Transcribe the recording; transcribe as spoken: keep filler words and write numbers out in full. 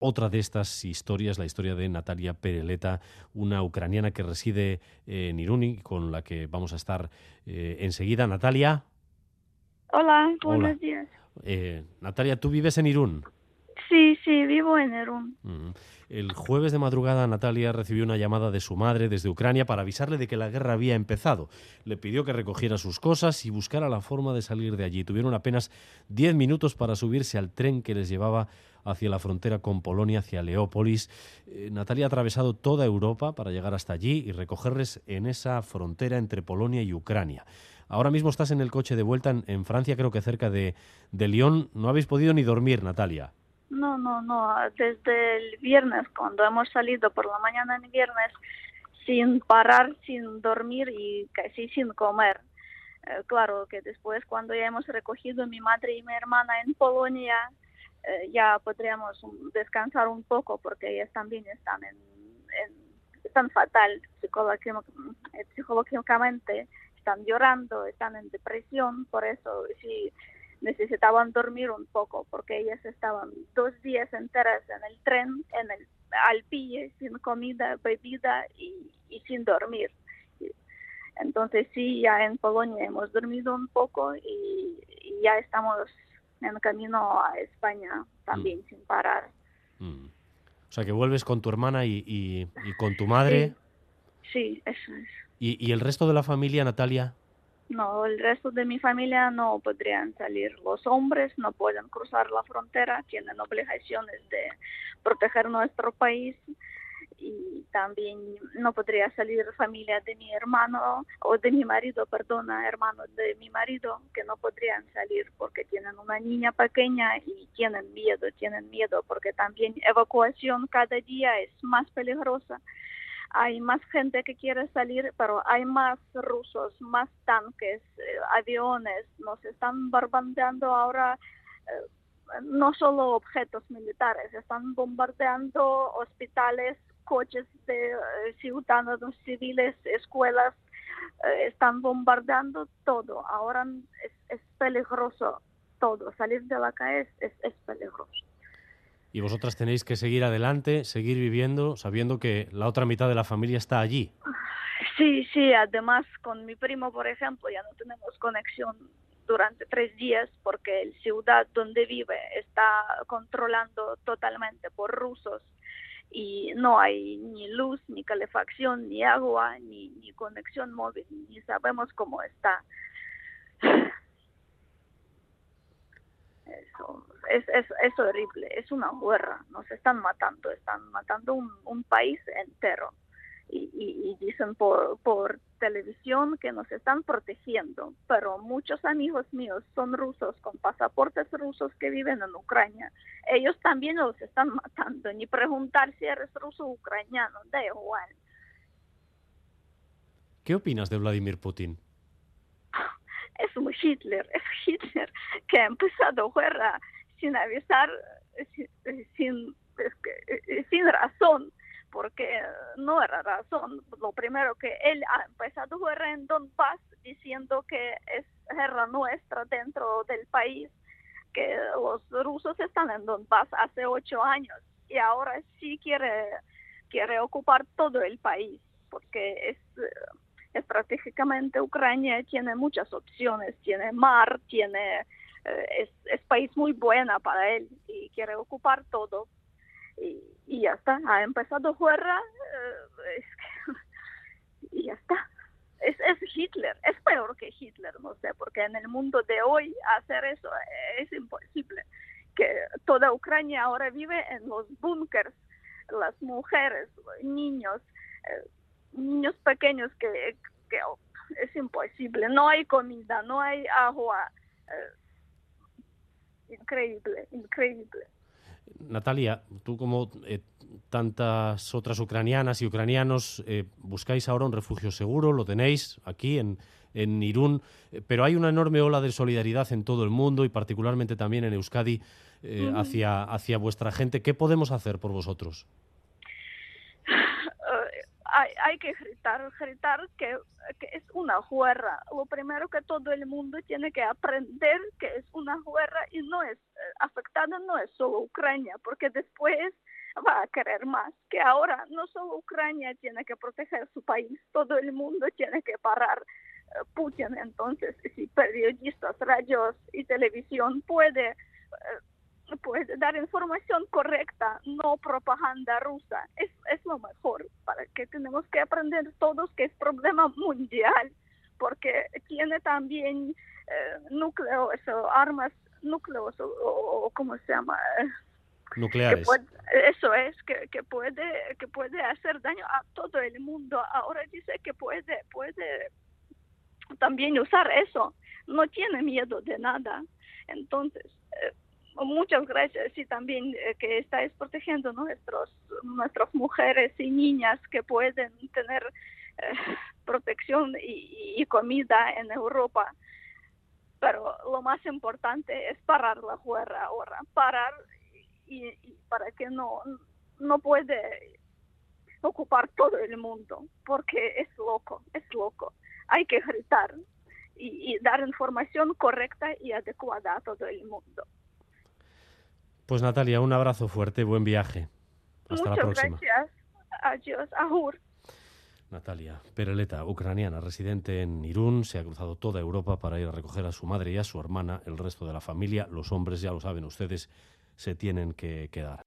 otra de estas historias, la historia de Natalia Pereleta, una ucraniana que reside en Irún y con la que vamos a estar eh, enseguida. Natalia. Hola, Hola. buenos días. Eh, Natalia, ¿tú vives en Irún? Sí, sí, vivo en Irún. Mm. El jueves de madrugada Natalia recibió una llamada de su madre desde Ucrania para avisarle de que la guerra había empezado. Le pidió que recogiera sus cosas y buscara la forma de salir de allí. Tuvieron apenas diez minutos para subirse al tren que les llevaba hacia la frontera con Polonia, hacia Leópolis. Eh, Natalia ha atravesado toda Europa para llegar hasta allí y recogerles en esa frontera entre Polonia y Ucrania. Ahora mismo estás en el coche de vuelta en, en Francia, creo que cerca de, de Lyon. No habéis podido ni dormir, Natalia. No, no, no, desde el viernes, cuando hemos salido por la mañana en viernes, sin parar, sin dormir y casi sin comer. Eh, claro que después, cuando ya hemos recogido mi madre y mi hermana en Polonia, eh, ya podríamos um, descansar un poco, porque ellas también están en, en están fatal psicológicamente, están llorando, están en depresión, por eso sí necesitaban dormir un poco, porque ellas estaban dos días enteras en el tren, en el al pie, sin comida, bebida y, y sin dormir. Entonces sí, ya en Polonia hemos dormido un poco y, y ya estamos en camino a España también mm. sin parar. Mm. O sea que vuelves con tu hermana y, y, y con tu madre. Sí, sí, eso es. ¿Y, ¿Y el resto de la familia, Natalia? No, el resto de mi familia no podrían salir. Los hombres no pueden cruzar la frontera, tienen obligaciones de proteger nuestro país. Y también no podría salir familia de mi hermano o de mi marido, perdona, hermano de mi marido, que no podrían salir porque tienen una niña pequeña y tienen miedo, tienen miedo porque también evacuación cada día es más peligrosa. Hay más gente que quiere salir, pero hay más rusos, más tanques, eh, aviones, nos están bombardeando ahora. Eh, no solo objetos militares, están bombardeando hospitales, coches de eh, ciudadanos civiles, escuelas, eh, están bombardeando todo. Ahora es, es peligroso todo, salir de la calle es, es, es peligroso. Y vosotras tenéis que seguir adelante, seguir viviendo, sabiendo que la otra mitad de la familia está allí. Sí, sí, además con mi primo, por ejemplo, ya no tenemos conexión durante tres días porque la ciudad donde vive está controlando totalmente por rusos y no hay ni luz, ni calefacción, ni agua, ni, ni conexión móvil, ni sabemos cómo está. Eso, es, es, es horrible, es una guerra, nos están matando, están matando un, un país entero. Y, y, y dicen por, por televisión que nos están protegiendo, pero muchos amigos míos son rusos con pasaportes rusos que viven en Ucrania. Ellos también los están matando, ni preguntar si eres ruso o ucraniano, da igual. ¿Qué opinas de Vladimir Putin? Es un Hitler, es Hitler que ha empezado guerra sin avisar, sin, sin, sin razón, porque no era razón. Lo primero que él ha empezado guerra en Donbass diciendo que es guerra nuestra dentro del país, que los rusos están en Donbass hace ocho años y ahora sí quiere, quiere ocupar todo el país, porque es... estratégicamente Ucrania tiene muchas opciones, tiene mar, tiene eh, es, es país muy buena para él y quiere ocupar todo y, y ya está, ha empezado guerra eh, es que, y ya está, es, es Hitler, es peor que Hitler, no sé, porque en el mundo de hoy hacer eso es imposible, que toda Ucrania ahora vive en los búnkers, las mujeres, niños, eh, niños pequeños que, que es imposible, no hay comida, no hay agua, eh, increíble, increíble. Natalia, tú como eh, tantas otras ucranianas y ucranianos eh, buscáis ahora un refugio seguro, lo tenéis aquí en, en Irún, eh, pero hay una enorme ola de solidaridad en todo el mundo y particularmente también en Euskadi eh, uh-huh. hacia, hacia vuestra gente. ¿Qué podemos hacer por vosotros? Hay, hay que gritar, gritar que, que es una guerra. Lo primero que todo el mundo tiene que aprender que es una guerra y no es afectada, no es solo Ucrania, porque después va a querer más, que ahora no solo Ucrania tiene que proteger su país, todo el mundo tiene que parar eh, Putin. Entonces, si periodistas, radios y televisión puede, eh, puede dar información correcta, no propaganda rusa, es, es lo mejor, para que tenemos que aprender todos que es problema mundial, porque tiene también eh, núcleos o armas núcleos o, o, o ¿cómo se llama? Nucleares. Que puede, eso es, que, que, puede, que puede hacer daño a todo el mundo. Ahora dice que puede, puede también usar eso. No tiene miedo de nada. Entonces, eh, muchas gracias y también eh, que estáis protegiendo nuestros, nuestras mujeres y niñas que pueden tener eh, protección y, y comida en Europa. Pero lo más importante es parar la guerra ahora, parar y, y para que no, no puede ocupar todo el mundo, porque es loco, es loco. Hay que gritar y, y dar información correcta y adecuada a todo el mundo. Pues Natalia, un abrazo fuerte, buen viaje. Hasta Muchas la próxima. Gracias. Adiós. Ahur. Natalia Pereleta, ucraniana, residente en Irún, se ha cruzado toda Europa para ir a recoger a su madre y a su hermana. El resto de la familia, los hombres, ya lo saben ustedes, se tienen que quedar.